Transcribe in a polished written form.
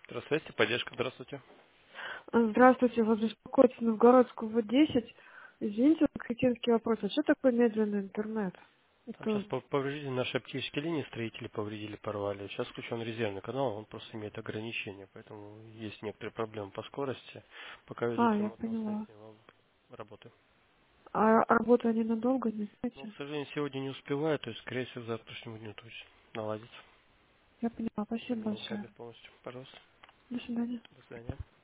Здравствуйте, поддержка, здравствуйте. Здравствуйте, вас беспокоит Новгородскую В10. Извините, критический вопрос. А что такое медленный интернет? Там сейчас Это... повредили наши оптические линии, строители повредили, порвали. Сейчас включен резервный канал, он просто имеет ограничения, поэтому есть некоторые проблемы по скорости. Пока ведут Я ремонтные поняла. работы. А работа ненадолго, не Ну, знаете? к сожалению, сегодня не успеваю, то есть, скорее всего, к завтрашнему дню точно наладится. Я поняла. Спасибо Заменим большое. кабель полностью. Пожалуйста. До свидания. До свидания.